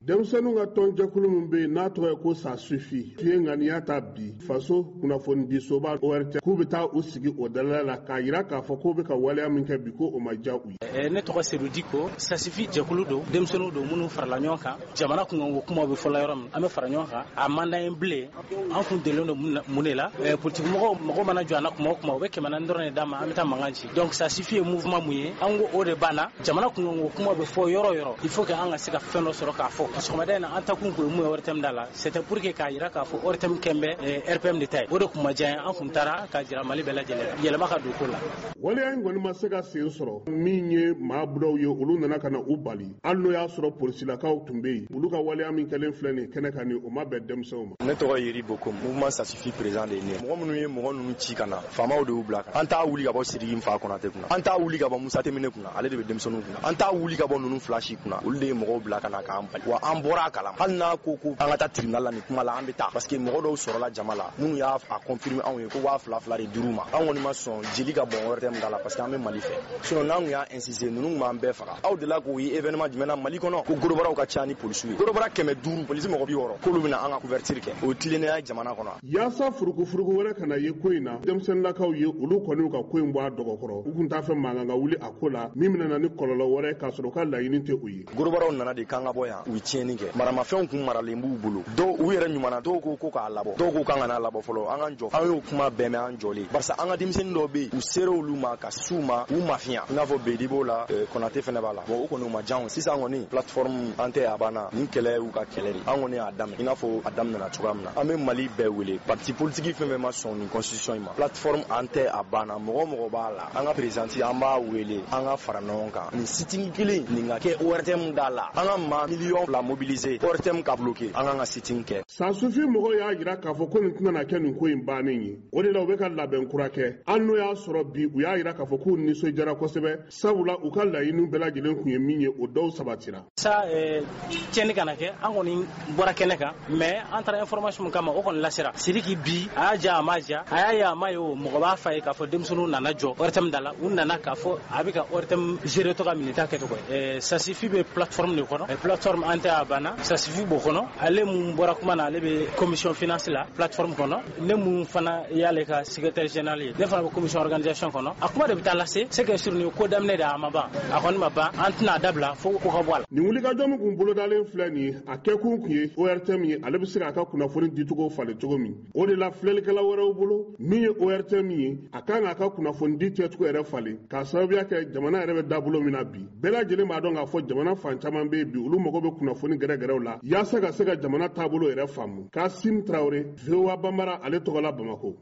denmisɛnninw ka tɔnjɛkulu min bɛ yen n'a tɔgɔ ye ko ça suffit fiye ŋaniya ta bi faso kunnafonidisoba ORTM k'u bɛ taa u sigi o dalala la k'a jira k'a fɔ k'u bɛ ka waleya min kɛ bi ko o ma diya u ye. Ne tɔgɔ Seydou Diko ça suffit jɛkulu don denmisɛnninw don minnu farala ɲɔgɔn kan jamana kunkanko kuma bɛ fɔla yɔrɔ min an bɛ fara ɲɔgɔn kan a man d'an ye bilen an kun delilen don mun de la politique mɔgɔw mana jɔ an na kuma o kuma u bɛ 400 dɔrɔn de d'a ma an bɛ taa mankan ci donc ça suffit ye mouvement mun ye an ko o de banna jamana kunkanko kuma bɛ fɔ yɔrɔ o yɔrɔ il faut que an ka se ka fɛn dɔ sɔrɔ k'a fɔ sɔgɔmada in na an ta kun ko mun ye ORTM da la c'était pour que k'a jira k'a fɔ ORTM kɛn bɛ RPM de ta ye o de kun ma diya an kun taara k'a jira Mali bɛɛ lajɛlen yɛlɛma ka don ko la. waleya in kɔni ma se ka sen sɔrɔ min ye maa budaw ye olu nana ka na u bali hali n'o y'a sɔrɔ polisilakaw tun bɛ yen olu ka waleya min kɛlen filɛ nin kɛnɛ kan ni o ma bɛn denmisɛnw ma. Ne tɔgɔ Yeri Boko mouvement ça suffit président de ye mɔgɔ minnu ye mɔgɔ ninnu ci ka na faamaw de y'u bila kan an t'a wuli ka bɔ Sidiki Nfa Konate kunna an t'a wuli ka bɔ Musa Temene kunna ale de bɛ denmisɛnninw kunna an t'a wuli ka bɔ ninnu fila si kunna olu de ye mɔgɔw bila ka na k'an bali wa an bɔra a kalama hali n'a ko an ka taa tribunal la nin kuma la an bɛ taa parce que mɔgɔ dɔw sɔrɔla jama la minnu y'a confirmer anw ye ko 2000 de dir'u ma an kɔni ma sɔn jeli ka bɔn ORTM da la parce que an bɛ Mali fɛ sinon n'an kun y'a insister ninnu kun b'an bɛɛ faga aw delila k'o ye événement jumɛn na Mali kɔnɔ ko gorobaraw ka ca ni polisiw ye gorobara 500 polisi mɔgɔ 60 k'olu bɛna an ka couverture kɛ o tilennenya jamana kɔnɔ. yaasa furukufuruku wɛrɛ kana ye ko in na denmisɛnninlakaw ye olu kɔni ka ko in bɔ a dɔgɔkɔrɔ u kun t'a fɛ mankan ka wuli a ko la min bɛna na ni kɔlɔlɔ wɛrɛ k'a sɔrɔ u ka laɲini tɛ u ye. gorobaraw nana de k'an ka bɔ yan u ye tiɲɛni kɛ maramafɛnw kun maralen b'u bolo dɔw u yɛrɛ ɲumana dɔw ko k'a labɔ dɔw ko k'an kana labɔ fɔlɔ an k'an jɔ an y'o kuma bɛɛ mɛn an jɔlen barisa an ka denmisɛnnin dɔw bɛ yen u sera olu ma ka s'u ma u mafiya i n'a fɔ Bedi b'o la Konate fɛnɛ b'a la bon o kɔni o ma diya sisan kɔni plateforme an tɛ a banna nin kɛlɛ y'u ka kɛlɛ de an kɔni y'a daminɛ i n'a fɔ a daminɛna cogoya min na an bɛ Mali bɛɛ wele parti politique fɛn fɛn ma sɔn nin constitution in ma plateforme an tɛ a banna mɔgɔ b'a la an ka présidente an b'a wele an ka fara ɲɔgɔn kan nin sitting kelen nin ka kɛ ORTM da la an ka maa miliyɔn 2 mobiliser ORTM ka bloquer an kan ka sitting kɛ. ça suffit mɔgɔw y'a jira k'a fɔ ko nin tɛna na kɛ nin ko in bannen ye o de la u bɛ ka labɛn kura kɛ hali n'o y'a sɔrɔ bi u y'a jira k'a fɔ k'u nisɔndiyara kosɛbɛ sabula u ka laɲiniw bɛɛ lajɛlen kun ye min ye o dɔw sabatira. sa tiɲɛni kana kɛ an kɔni bɔra kɛnɛ kan mais an taara information kama o kɔni lasera Sidiki bi a y'a ja a ma ja a y'a ye a ma ye o mɔgɔ b'a fa ye k'a fɔ denmisɛnninw nana jɔ ORTM da la u nana k'a fɔ a bɛ ka ORTM gérer tɔgɔ min t'a kɛcogo ye ça suffit bɛ plateforme de kɔnɔ plateforme an tɛ a banna ça suffit b'o kɔnɔ ale mun bɔra kuma na ale bɛ commission finance la plateforme kɔnɔ ne mun fana y'ale ka secrétaire général ye ne fana bɛ commission organisation kɔnɔ a kuma de bɛ taa lase c'est que sur nin ko daminɛ de a ma ban a kɔni ma ban an tɛna a dabila fo ko ka bɔ a la. nin wulikajɔ min kun bolodalen filɛ nin ye a kɛkun kun ye ORTM ye ale bɛ se k'a ka kunnafoni dicogo falen cogo min o de la filɛlikɛla wɛrɛw bolo min ye ORTM ye a kan k'a ka kunnafoni di kɛcogo yɛrɛ falen k'a sababuya kɛ jamana yɛrɛ bɛ dabolo min na bi bɛɛ lajɛlen b'a dɔn k'a fɔ jamana fan caman bɛ yen bi olu mago bɛ kunnafoni gɛrɛgɛrɛw la yaasa ka se ka jamana taabolo yɛrɛ faamu Kasim Traoré VOA Bambara ale tɔgɔ la Bamako.